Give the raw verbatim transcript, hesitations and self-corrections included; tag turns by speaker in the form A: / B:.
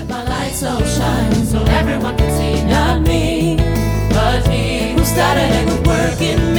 A: My light so shine so everyone can see, not me, but he who started a good work in